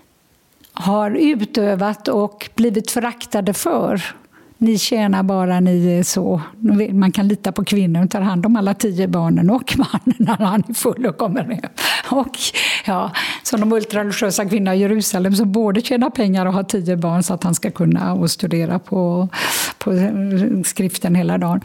har utövat och blivit föraktade för. Ni tjänar bara, ni är så. Man kan lita på kvinnor, tar hand om alla 10 barnen och mannen när han är full och kommer ner. Och ja, som de ultrareligiösa kvinnorna i Jerusalem som både tjänar pengar och har 10 barn så att han ska kunna och studera på skriften hela dagen.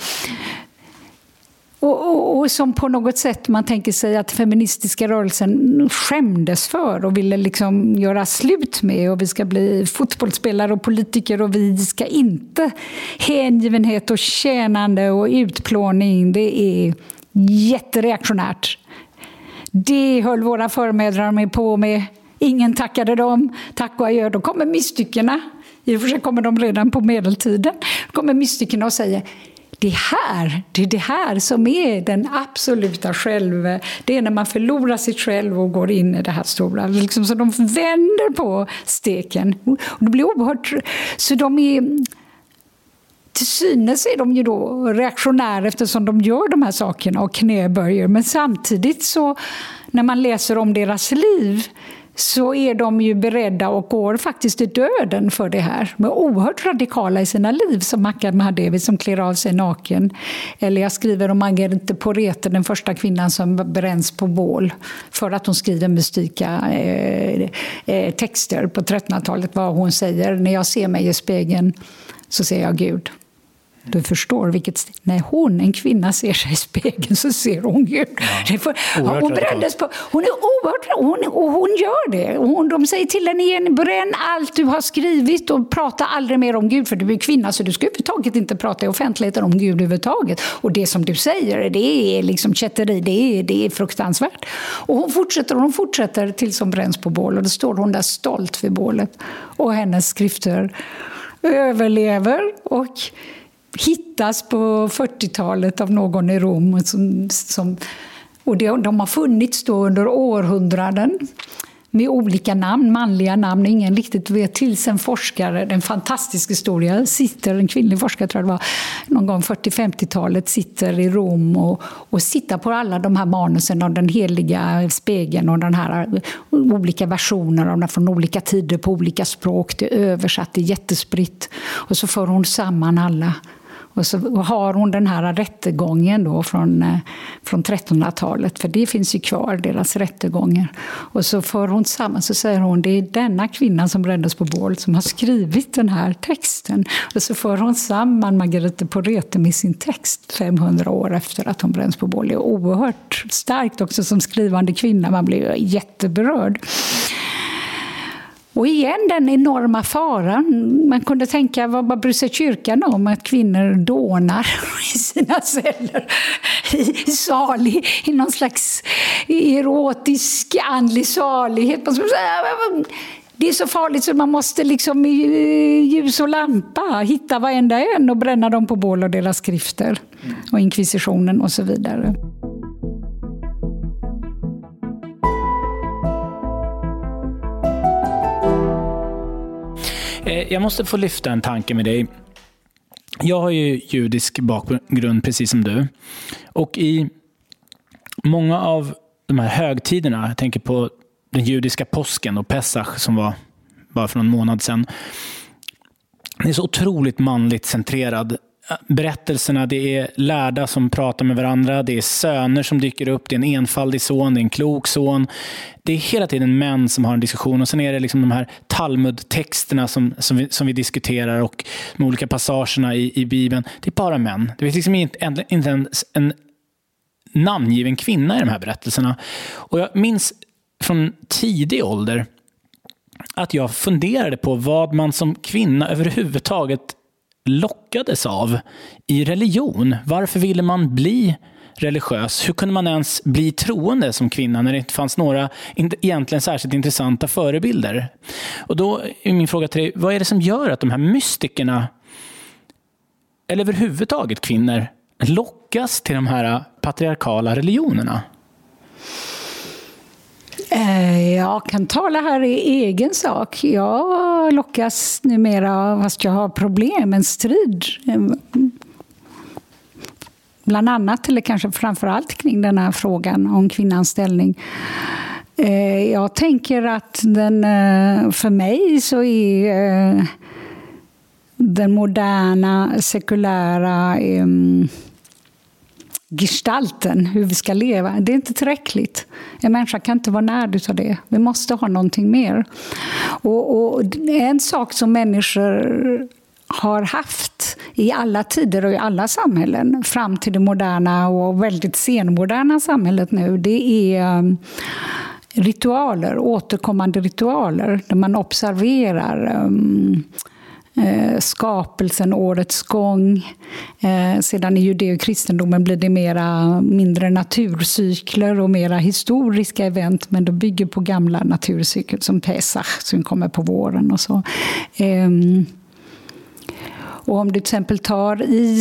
Och som på något sätt man tänker sig att feministiska rörelsen skämdes för och ville liksom göra slut med, och vi ska bli fotbollsspelare och politiker och vi ska inte hängivenhet och tjänande och utplåning, det är jättereaktionärt. Det höll våra förmödrar med på med. Ingen tackade dem. Tack och adjö. Då kommer mystikerna. I och för sig kommer de redan på medeltiden. Då kommer mystikerna och säger: det är det här som är den absoluta själv. Det är när man förlorar sitt själv och går in i det här stora. Liksom, så de vänder på steken. Och det blir oerhört. Så de är, till synes är de ju då reaktionära eftersom de gör de här sakerna och knäböjer. Men samtidigt så, när man läser om deras liv, så är de ju beredda och går faktiskt i döden för det här. De är oerhört radikala i sina liv, som Akamadevi som klär av sig naken. Eller jag skriver om Margarete Porete, den första kvinnan som bränns på bål för att hon skriver mystika texter på 1300-talet. Vad hon säger: när jag ser mig i spegeln så ser jag Gud. Du förstår vilket... När en kvinna ser sig i spegeln så ser hon Gud. Ja, hon brändes på... Hon är oerhört... Och hon gör det. De säger till henne igen: bränn allt du har skrivit och prata aldrig mer om Gud, för du är kvinna så du ska överhuvudtaget inte prata i offentligheten om Gud överhuvudtaget. Och det som du säger, det är liksom kätteri, det är fruktansvärt. Och hon fortsätter tills hon bränns på bål. Och då står hon där stolt vid bålet. Och hennes skrifter överlever och hittas på 40-talet av någon i Rom. Och de har funnits då under århundraden med olika namn, manliga namn. Ingen riktigt vet, tills en forskare, en fantastisk historia, en kvinnlig forskare tror jag det var, någon gång 40-50-talet, sitter i Rom och sitter på alla de här manusen av den heliga spegeln och den här olika versioner av den från olika tider på olika språk. Det är översatt, det är jättespritt. Och så för hon samman alla. Och så har hon den här rättegången då från 1300-talet, för det finns ju kvar, deras rättegångar. Och så för hon samman, så säger hon, det är denna kvinna som brändes på bål som har skrivit den här texten. Och så för hon samman Margarete Porete med sin text 500 år efter att hon bränns på bål. Det är oerhört starkt också som skrivande kvinna, man blir jätteberörd. Och igen den enorma faran. Man kunde tänka, vad bryr sig kyrkan om att kvinnor dånar i sina celler i någon slags erotisk andlig salighet. Det är så farligt så man måste liksom i ljus och lampa hitta varenda en och bränna dem på bål och deras skrifter. Och inkvisitionen och så vidare. Jag måste få lyfta en tanke med dig. Jag har ju judisk bakgrund precis som du. Och i många av de här högtiderna, jag tänker på den judiska påsken och Pesach som var bara för någon månad sedan. Det är så otroligt manligt centrerad. Berättelserna, det är lärda som pratar med varandra, det är söner som dyker upp, det är en enfaldig son, det är en klok son. Det är hela tiden män som har en diskussion, och sen är det liksom de här Talmud-texterna som vi diskuterar, och de olika passagerna i Bibeln. Det är bara män. Det finns liksom inte ens en namngiven kvinna i de här berättelserna. Och jag minns från tidig ålder att jag funderade på vad man som kvinna överhuvudtaget lockades av i religion. Varför ville man bli religiös? Hur kunde man ens bli troende som kvinna när det inte fanns några egentligen särskilt intressanta förebilder? Och då är min fråga till dig, vad är det som gör att de här mystikerna, eller överhuvudtaget kvinnor, lockas till de här patriarkala religionerna? Jag kan tala här i egen sak. Jag lockas numera, fast jag har problem, en strid. Bland annat, eller kanske framförallt kring den här frågan om kvinnans ställning. Jag tänker att för mig så är den moderna, sekulära gestalten, hur vi ska leva, det är inte tillräckligt. En människa kan inte vara närd av det. Vi måste ha någonting mer. Och en sak som människor har haft i alla tider och i alla samhällen fram till det moderna och väldigt senmoderna samhället nu, det är ritualer, återkommande ritualer där man observerar skapelsen, årets gång. Sedan i judeo- och kristendomen blir det mindre naturcykler och mera historiska event, men de bygger på gamla naturcykler som Pesach som kommer på våren och så. Och om du till exempel tar i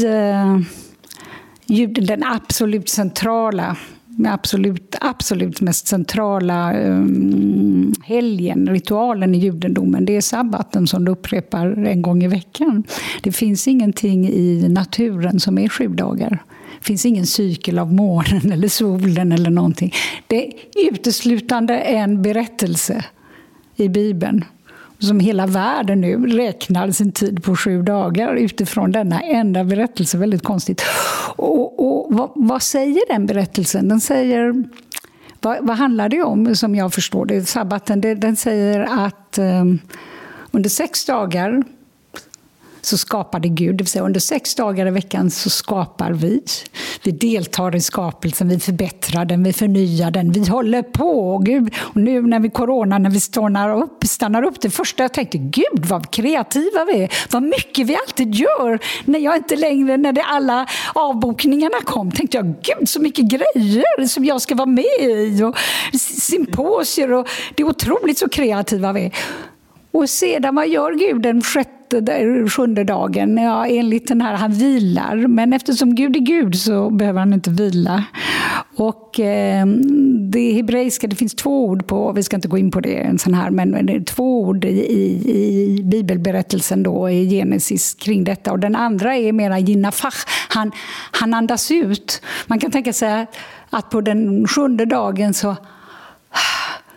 den absolut centrala, absolut mest centrala helgen, ritualen i judendomen, det är sabbaten som du upprepar en gång i veckan. Det finns ingenting i naturen som är 7 dagar. Det finns ingen cykel av månen eller solen eller någonting. Det är uteslutande en berättelse i Bibeln som hela världen nu räknar sin tid på 7 dagar utifrån denna enda berättelse. Väldigt konstigt. Och vad säger den berättelsen? Den säger, vad handlar det om som jag förstår det? Sabbaten, den säger att under 6 dagar så skapade Gud, det vill säga under 6 dagar i veckan så skapar vi. Vi deltar i skapelsen, vi förbättrar den, vi förnyar den, vi håller på. Gud. Och nu när vi stannar upp, det första jag tänkte, Gud vad kreativa vi är, vad mycket vi alltid gör. När alla avbokningarna kom tänkte jag, Gud så mycket grejer som jag ska vara med i och symposier, och det är otroligt så kreativa vi är. Och sedan, vad gör Gud den 7:e dagen? Ja, enligt den här, han vilar. Men eftersom Gud är Gud så behöver han inte vila. Och det hebreiska, det finns 2 ord på, vi ska inte gå in på det en sån här, men det är 2 ord i bibelberättelsen då, i Genesis kring detta. Och den andra är mera jinafach. Han andas ut. Man kan tänka sig att på den 7:e dagen så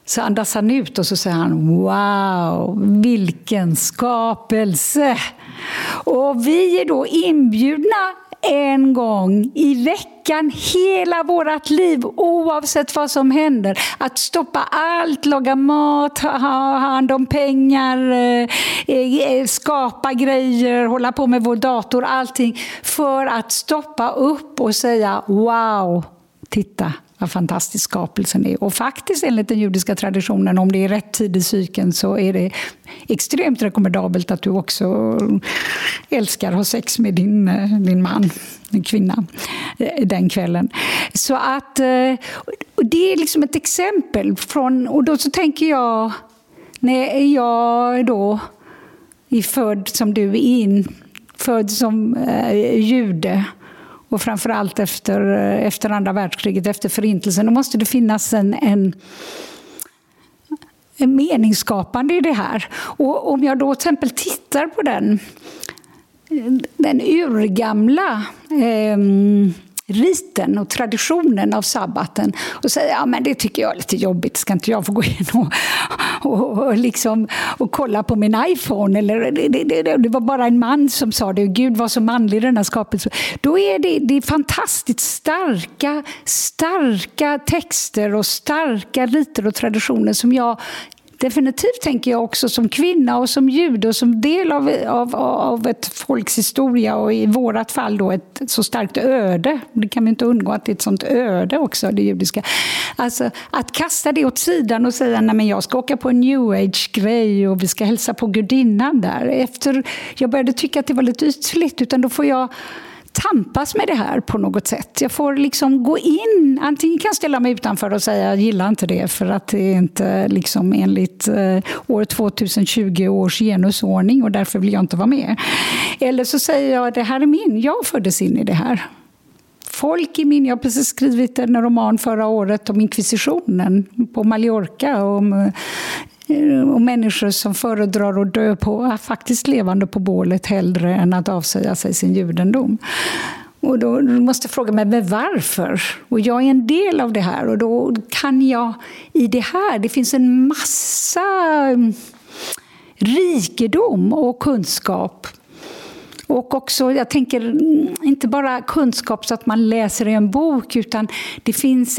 Så andas han ut och så säger han: wow, vilken skapelse! Och vi är då inbjudna en gång i veckan, hela vårt liv, oavsett vad som händer, att stoppa allt, laga mat, ha hand om pengar, skapa grejer, hålla på med vår dator, allting, för att stoppa upp och säga: wow, titta vad fantastisk skapelsen är. Och faktiskt enligt den judiska traditionen, om det är rätt tid i cykeln, så är det extremt rekommendabelt att du också älskar att ha sex med din man, din kvinna, den kvällen. Så att det är liksom ett exempel från, och då så tänker jag, när jag då är född som du är född som jude, och framförallt efter andra världskriget, efter förintelsen, då måste det finnas en meningsskapande i det här. Och om jag då till exempel tittar på den urgamla riten och traditionen av sabbaten och säger: ja, men det tycker jag är lite jobbigt, ska inte jag få gå in och kolla på min iPhone, eller det var bara en man som sa det, och Gud var så manlig i den här skapelsen. Då är det fantastiskt starka texter och starka riter och traditioner som jag definitivt, tänker jag, också som kvinna och som jude och som del av ett folks historia, och i vårat fall då ett så starkt öde. Det kan vi inte undgå att det är ett sånt öde också, det judiska. Alltså att kasta det åt sidan och säga: nej, men jag ska åka på en new age-grej och vi ska hälsa på gudinnan där. Efter jag började tycka att det var lite ytligt, utan då får jag tampas med det här på något sätt. Jag får liksom gå in, antingen kan jag ställa mig utanför och säga: jag gillar inte det för att det är inte liksom enligt år 2020 års genusordning och därför vill jag inte vara med. Eller så säger jag: det här är jag föddes in i det här. Folk i jag har precis skrivit en roman förra året om inkvisitionen på Mallorca, och människor som föredrar att dö faktiskt levande på bålet hellre än att avsäga sig sin judendom. Och då måste jag fråga mig: men varför? Och jag är en del av det här, och då kan jag i det här, det finns en massa rikedom och kunskap. Och också, jag tänker, inte bara kunskap så att man läser i en bok, utan det finns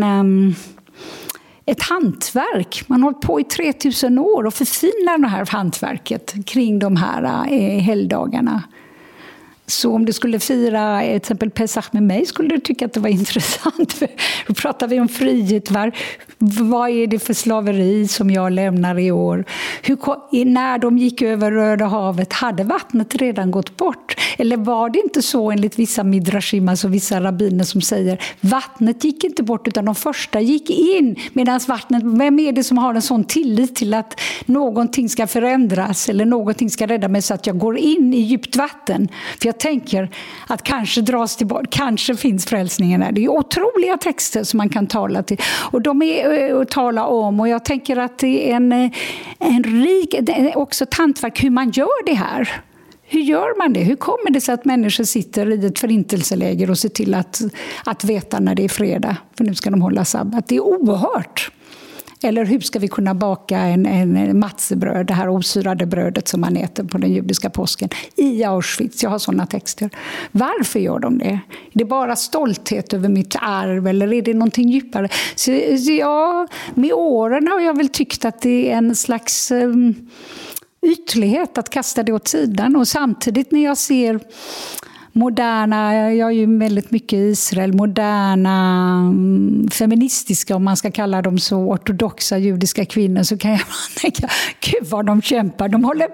ett hantverk. Man har hållit på i 3000 år och förfinar det här hantverket kring de här helgdagarna. Så om du skulle fira till exempel Pesach med mig, skulle du tycka att det var intressant. Då pratar vi om frihet. Vad är det för slaveri som jag lämnar i år? När de gick över Röda havet, hade vattnet redan gått bort? Eller var det inte så enligt vissa midrashim, alltså vissa rabbiner, som säger: vattnet gick inte bort utan de första gick in, medan vattnet, vem är det som har en sån tillit till att någonting ska förändras eller någonting ska rädda mig så att jag går in i djupt vatten? För jag tänker att kanske dras tillbaka, kanske finns frälsningen där. Det är otroliga texter som man kan tala till, och de är att tala om, och jag tänker att det är en rik, också ett hantverk hur man gör det här. Hur gör man det? Hur kommer det sig att människor sitter i ett förintelseläger och ser till att veta när det är fredag, för nu ska de hålla sabbat? Det är oerhört. Eller hur ska vi kunna baka en matzebröd, det här osyrade brödet som man äter på den judiska påsken i Auschwitz? Jag har sådana texter. Varför gör de det? Är det bara stolthet över mitt arv, eller är det någonting djupare? Så ja, med åren har jag väl tyckt att det är en slags ytlighet att kasta det åt sidan. Och samtidigt när jag ser moderna, jag är ju väldigt mycket i Israel, moderna feministiska, om man ska kalla dem så, ortodoxa judiska kvinnor, så kan jag tänka: gud vad de kämpar, de håller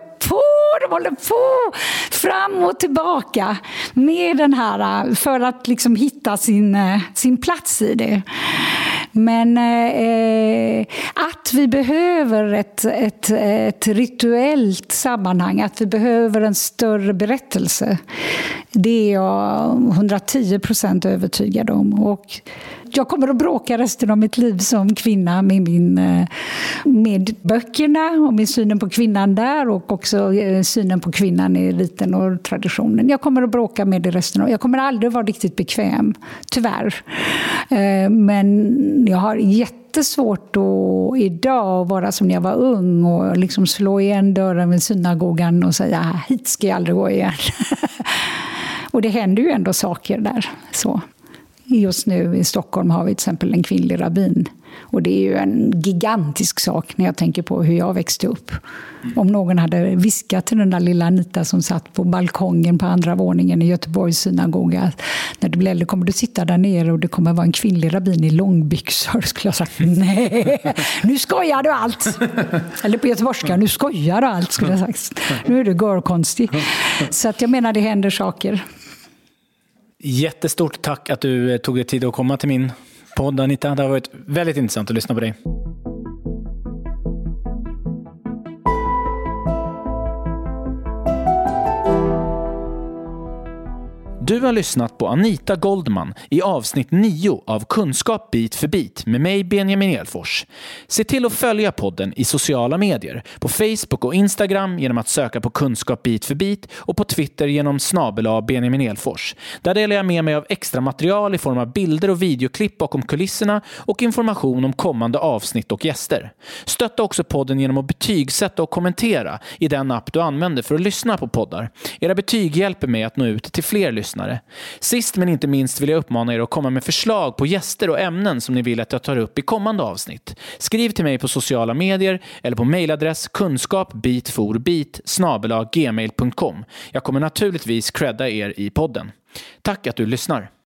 på fram och tillbaka med den här, för att liksom hitta sin plats i det. Men att vi behöver ett rituellt sammanhang, att vi behöver en större berättelse, det är jag 110% övertygad om. Och jag kommer att bråka resten av mitt liv som kvinna med böckerna och med synen på kvinnan där, och också synen på kvinnan i riten och traditionen. Jag kommer att bråka med det resten av. Jag kommer aldrig vara riktigt bekväm, tyvärr. Men jag har jättesvårt då idag att vara som när jag var ung och liksom slå igen dörren vid synagogan och säga hit ska jag aldrig gå igen. Och det händer ju ändå saker där. Så. Just nu i Stockholm har vi till exempel en kvinnlig rabbin. Och det är ju en gigantisk sak när jag tänker på hur jag växte upp. Om någon hade viskat till den där lilla Anita som satt på balkongen på andra våningen i Göteborgs synagoga. När det blir äldre kommer du sitta där nere och det kommer vara en kvinnlig rabbin i långbyxor. Skulle jag sagt, nej, nu skojar du allt. Eller på göteborgska, nu skojar du allt skulle jag sagt. Nu är du görkonstig. Så att jag menar det händer saker. Jättestort tack att du tog dig tid att komma till min podd, Anita. Det har varit väldigt intressant att lyssna på dig. Du har lyssnat på Anita Goldman i avsnitt 9 av Kunskap bit för bit med mig Benjamin Elfors. Se till att följa podden i sociala medier, på Facebook och Instagram genom att söka på Kunskap bit för bit och på Twitter genom @Benjamin Elfors. Där delar jag med mig av extra material i form av bilder och videoklipp bakom kulisserna och information om kommande avsnitt och gäster. Stötta också podden genom att betygsätta och kommentera i den app du använder för att lyssna på poddar. Era betyg hjälper mig att nå ut till fler lyssnare. Sist men inte minst vill jag uppmana er att komma med förslag på gäster och ämnen som ni vill att jag tar upp i kommande avsnitt. Skriv till mig på sociala medier eller på mejladress kunskapbitforbit@gmail.com. Jag kommer naturligtvis credda er i podden. Tack att du lyssnar.